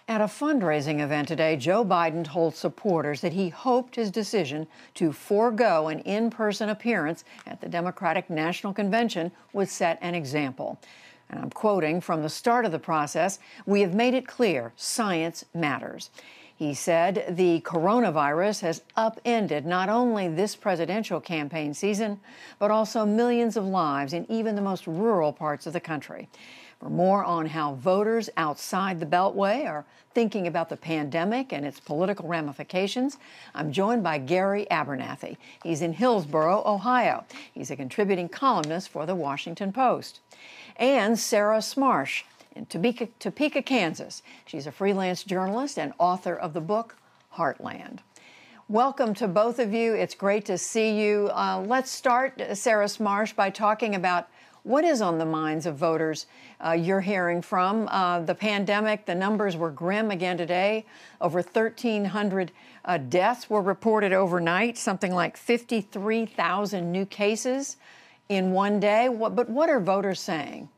At a fundraising event today, Joe Biden told supporters that he hoped his decision to forego an in-person appearance at the Democratic National Convention would set an example. And I'm quoting from the start of the process, "We have made it clear science matters." He said the coronavirus has upended not only this presidential campaign season, but also millions of lives in even the most rural parts of the country. For more on how voters outside the Beltway are thinking about the pandemic and its political ramifications, I'm joined by Gary Abernathy. He's in Hillsboro, Ohio. He's a contributing columnist for the Washington Post. And Sarah Smarsh in Topeka, Kansas. She's a freelance journalist and author of the book Heartland. Welcome to both of you. It's great to see you. Let's start, Sarah Smarsh, by talking about what is on the minds of voters you're hearing from. The pandemic, the numbers were grim again today. Over 1,300 deaths were reported overnight, something like 53,000 new cases in one day. But what are voters saying?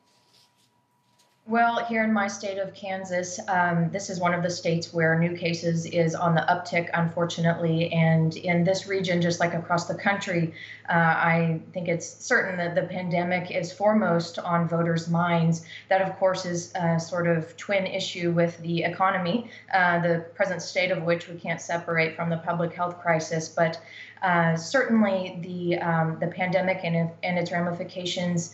Well, here in my state of Kansas, this is one of the states where new cases is on the uptick, unfortunately. And in this region, just like across the country, I think it's certain that the pandemic is foremost on voters' minds. That, of course, is a sort of twin issue with the economy, the present state of which we can't separate from the public health crisis. But certainly the pandemic and its ramifications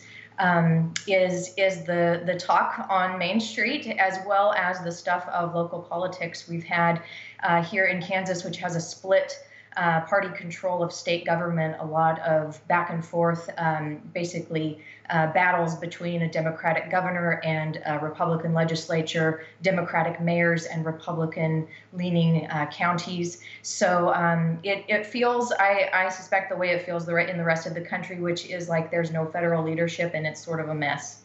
is the talk on Main Street, as well as the stuff of local politics we've had here in Kansas, which has a split party control of state government, a lot of back and forth, basically battles between a Democratic governor and a Republican legislature, Democratic mayors and Republican-leaning counties. So it feels, I suspect, the way it feels in the rest of the country, which is like there's no federal leadership and it's sort of a mess.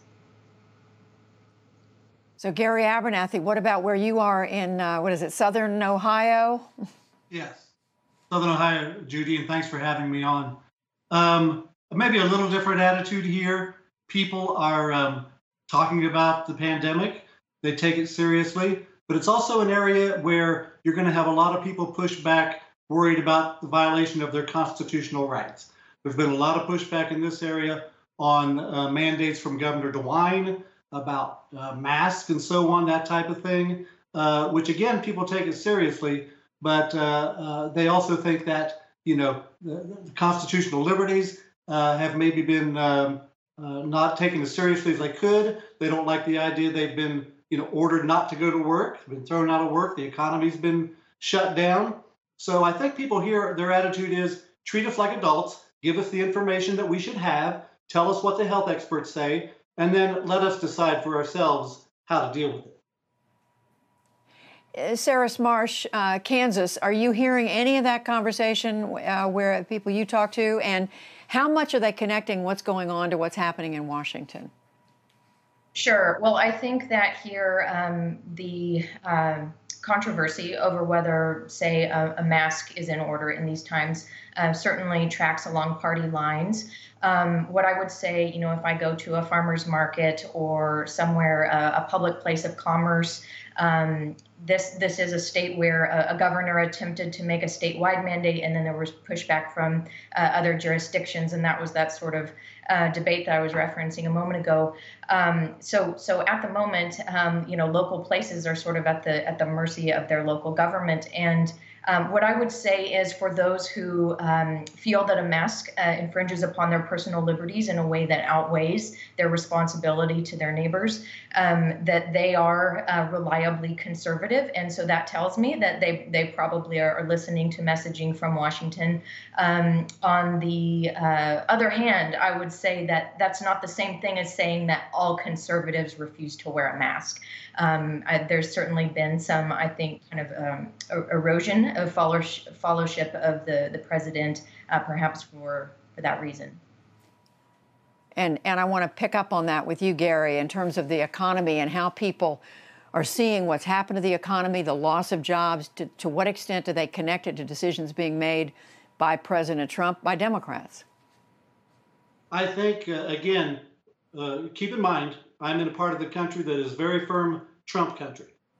So, Gary Abernathy, what about where you are in, Southern Ohio? Yes. Southern Ohio, Judy, and thanks for having me on. Maybe a little different attitude here. People are talking about the pandemic. They take it seriously, but it's also an area where you're going to have a lot of people push back, worried about the violation of their constitutional rights. There's been a lot of pushback in this area on mandates from Governor DeWine about masks and so on, that type of thing, which again, people take it seriously. But they also think that, the constitutional liberties have maybe been not taken as seriously as they could. They don't like the idea they've been, ordered not to go to work, been thrown out of work. The economy's been shut down. So I think people here, their attitude is treat us like adults, give us the information that we should have, tell us what the health experts say, and then let us decide for ourselves how to deal with it. Sarah Smarsh, Kansas, are you hearing any of that conversation where people you talk to, and how much are they connecting what's going on to what's happening in Washington? Sure. Well, I think that here the controversy over whether, say, a mask is in order in these times certainly tracks along party lines. What I would say, if I go to a farmer's market or somewhere, a public place of commerce, this is a state where a governor attempted to make a statewide mandate, and then there was pushback from other jurisdictions, and that was that sort of debate that I was referencing a moment ago. So at the moment, local places are sort of at the mercy of their local government, and what I would say is for those who feel that a mask infringes upon their personal liberties in a way that outweighs their responsibility to their neighbors, that they are reliably conservative. And so that tells me that they probably are listening to messaging from Washington. On the other hand, I would say that that's not the same thing as saying that all conservatives refuse to wear a mask. There's certainly been some, I think, kind of erosion of fellowship of the president, perhaps for that reason. And I want to pick up on that with you, Gary, in terms of the economy and how people are seeing what's happened to the economy, the loss of jobs. To what extent do they connect it to decisions being made by President Trump, by Democrats? I think, again, keep in mind, I'm in a part of the country that is very firm Trump country.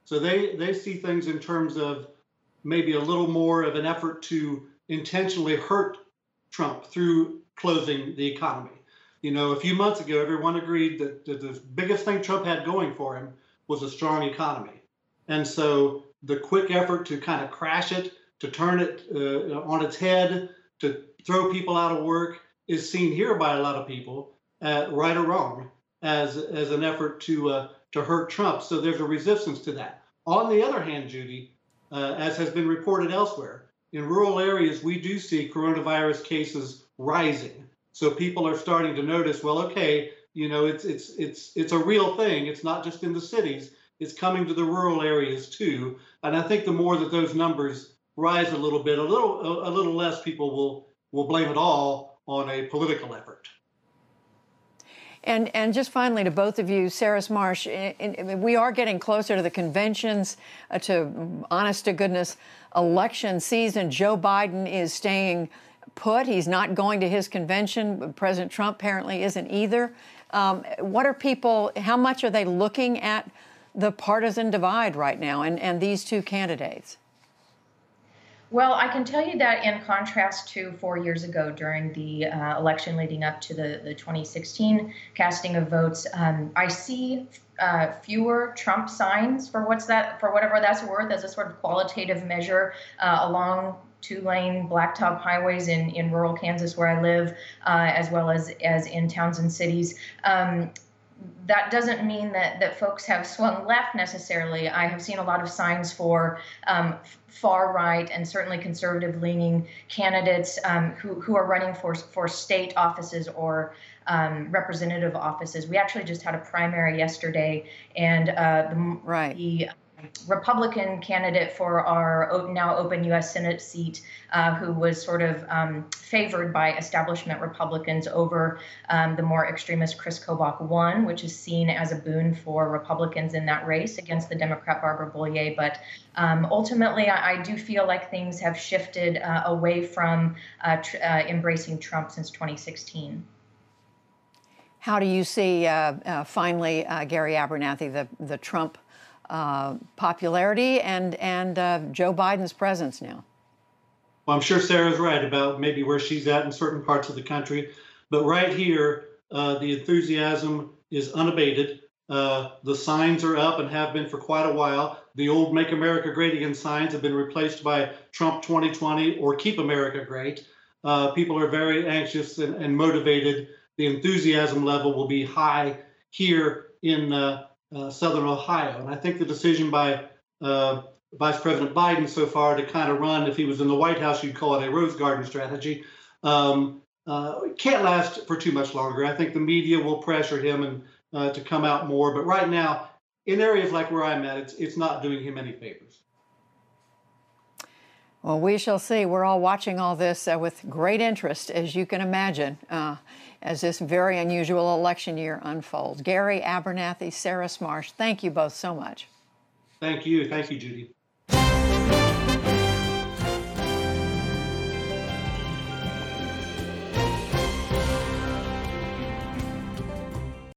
So they see things in terms of maybe a little more of an effort to intentionally hurt Trump through closing the economy. You know, a few months ago, everyone agreed that the biggest thing Trump had going for him was a strong economy. And so the quick effort to kind of crash it, to turn it on its head, to throw people out of work is seen here by a lot of people, right or wrong, as an effort to hurt Trump. So there's a resistance to that. On the other hand, Judy, as has been reported elsewhere, in rural areas, we do see coronavirus cases rising. So people are starting to notice, well, okay, you know, it's a real thing. It's not just in the cities. It's coming to the rural areas too. And I think the more that those numbers rise a little bit, a little less people will blame it all on a political effort. And just finally to both of you, Sarah Smarsh, we are getting closer to the conventions, to honest to goodness election season. Joe Biden is staying put. He's not going to his convention. President Trump apparently isn't either. What are people, how much are they looking at the partisan divide right now and these two candidates? Well, I can tell you that in contrast to 4 years ago during the election leading up to the 2016 casting of votes, I see fewer Trump signs for whatever that's worth as a sort of qualitative measure along two-lane blacktop highways in rural Kansas where I live, as well as in towns and cities. That doesn't mean that folks have swung left necessarily. I have seen a lot of signs for far right and certainly conservative leaning candidates who are running for state offices or representative offices. We actually just had a primary yesterday, and the Republican candidate for our now open U.S. Senate seat, who was sort of favored by establishment Republicans over the more extremist Chris Kobach, won, which is seen as a boon for Republicans in that race against the Democrat Barbara Bollier. But ultimately, I do feel like things have shifted away from embracing Trump since 2016. How do you see, finally, Gary Abernathy, the Trump popularity and Joe Biden's presence now? Well, I'm sure Sarah's right about maybe where she's at in certain parts of the country, but right here, the enthusiasm is unabated. The signs are up and have been for quite a while. The old "Make America Great Again" signs have been replaced by Trump 2020 or "Keep America Great." People are very anxious and motivated. The enthusiasm level will be high here in Southern Ohio. And I think the decision by Vice President Biden so far to kind of run, if he was in the White House, you'd call it a Rose Garden strategy, can't last for too much longer. I think the media will pressure him and to come out more. But right now, in areas like where I'm at, it's not doing him any favors. Well, we shall see. We're all watching all this with great interest, as you can imagine, as this very unusual election year unfolds. Gary Abernathy, Sarah Smarsh, thank you both so much. Thank you. Thank you, Judy.